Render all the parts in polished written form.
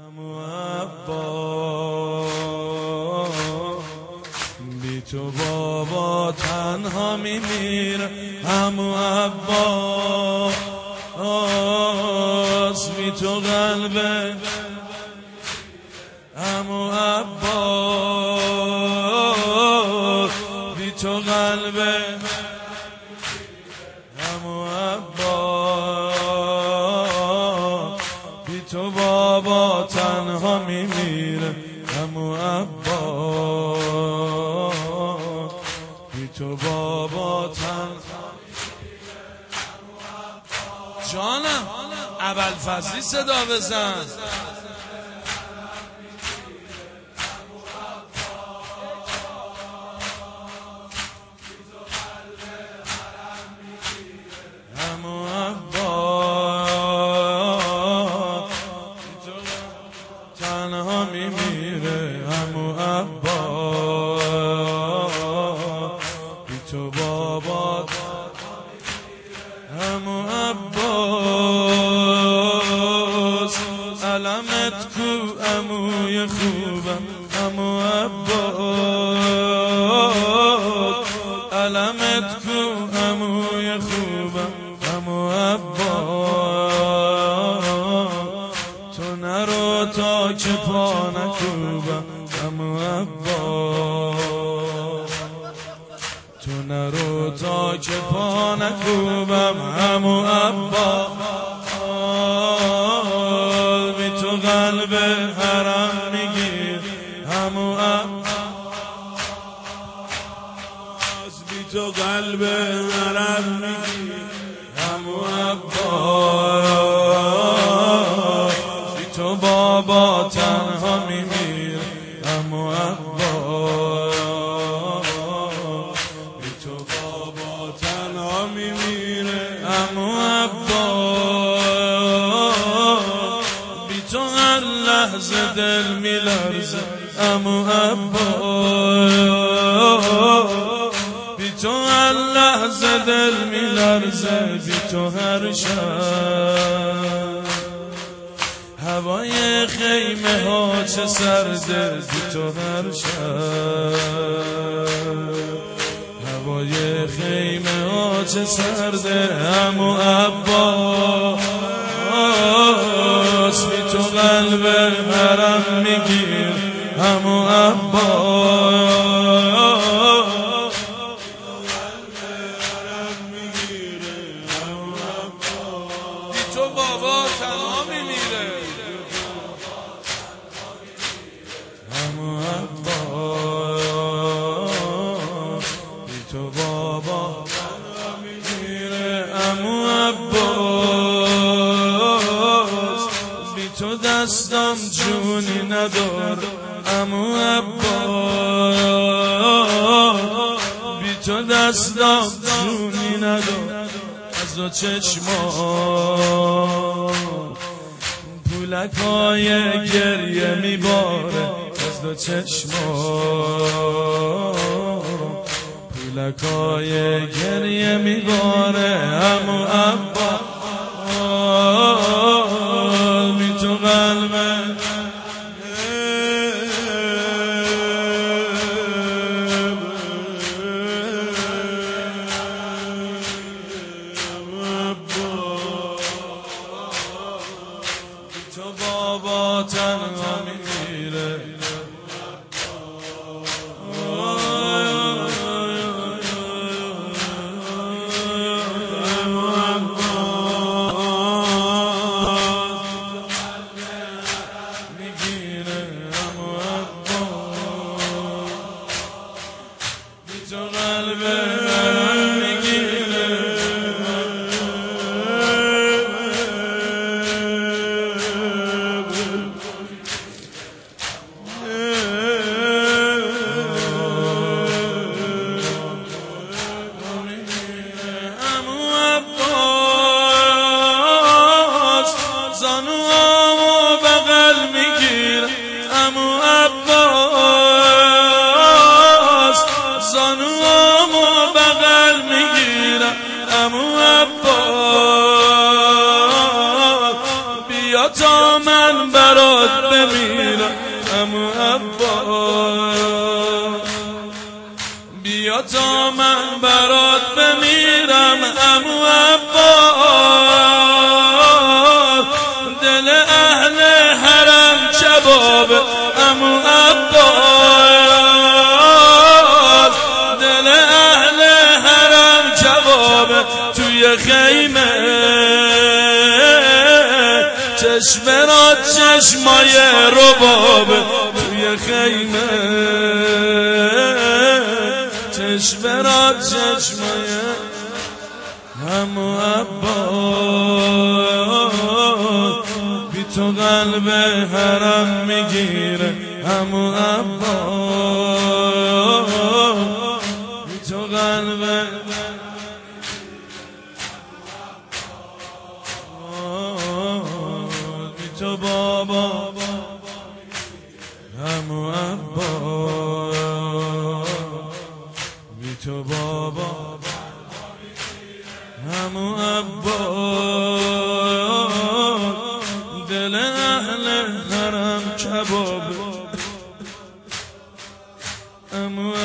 عمو عبا بی تو بابا تنها میمیره. عمو عباس بی تو قلبه، عمو عباس بی تو قلبه، عمو عباس بی تو بابا تنها میمیره. عمو عباس بی تو بابا تنها جانم ابوالفضلی صدا بزن. عمو عباس تنها میمیره. عمو عباس بی تو بابا، عمو عباس علمت کو عموی خوبم. عمو عباس علمت کو عموی خوبم. عمو عباس تو نرو تا که پا نکوبم. عمو عباس تو نرو تا که پا نکوبم. عمو عباس بی تو قلب حرم میگیر. عمو عباس بی تو قلب حرم میگیر. عمو عباس بی تو بابا تنها میمیره. عمو عباس بی تو بابا تنها میمیره. عمو عباس بی تو هر لحظه دل میلرزه. عمو عباس بی تو هر لحظه دل میلرزه. بی تو هر شب هوای خیمه ها چه سرده. بی تو هر شب هوای خیمه ها چه سرده. عمو عباس بی تو قلب حرم میگیر. عمو عباس بی تو بابا تنها میمیره. عمو عباس بی تو بابا تنها میمیره. عمو عباس بی تو دستم جونی نداره. عمو عباس بی تو دستم جونی نداره. از دو چشمان پولکای گریه میباره. از دو چشمان پولکای گریه میباره. عمو عباس بی تو قلبه تو بابا تنها میمیره. میگیره. عمو عباس بی تو قلب میگیره. عمو عباس بیا تا من برات بمیرم عمو عباس دل اهل حرم کباب عمو عباس دل اهل حرم کباب توی خیمه چشم را چشمای رباب توی خیمه چشم را چشمای عمو عباس بی تو قلب حرم میگیره عمو عباس بی تو قلب بی تو بابا عمو عباس بی تو بابا عمو عباس دل اهل حرم کباب عمو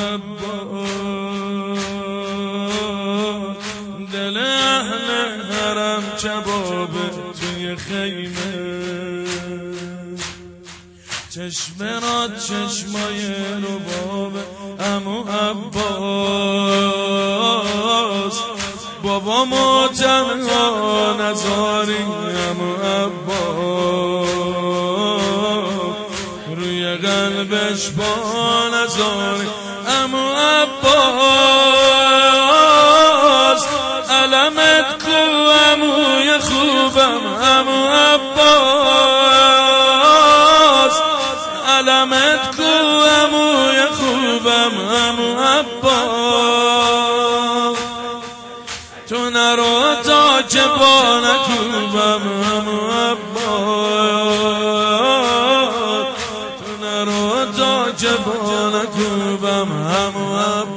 عباس دل اهل حرم کباب توی خیمه چشم را چشمای رباب عمو عباس بابامو تنها نذاری عمو عباس روی قلبش با نذاری عمو عباس علمت کو عموی خوبم عمو عباس علمت کو عموی خوبم عمو عباس تو نرو تا که با نکوبم عمو عباس تو نرو تا که با نکوبم عمو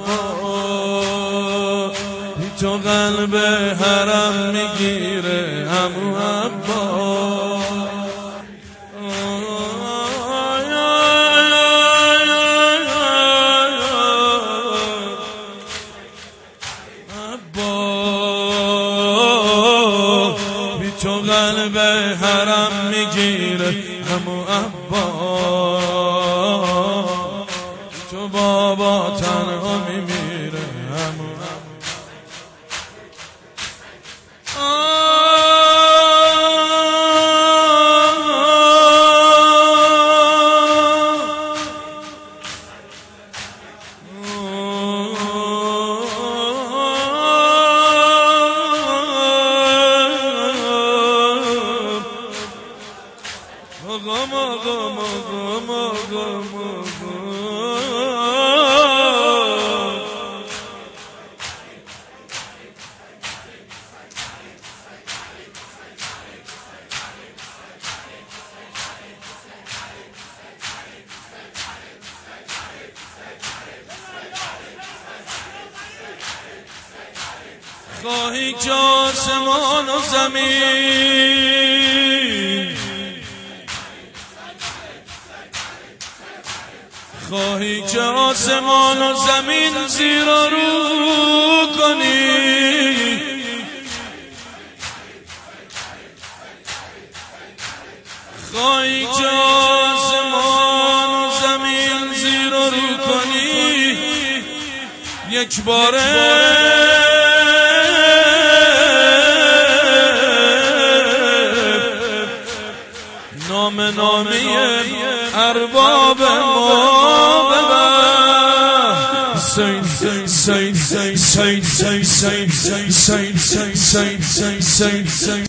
عباس بی تو قلب حرم میگیره عمو عباس تو قلب حرم میگیره عمو عباس تو بابا تنها میمیره عمو خواهی که آسمان و زمین خواهی که آسمان و زمین زیر و رو کنی خواهی که آسمان و زمین زیر و رو کنی یک باره نامی ارباب ما ببر سین سین سین سین سین سین سین سین سین سین سین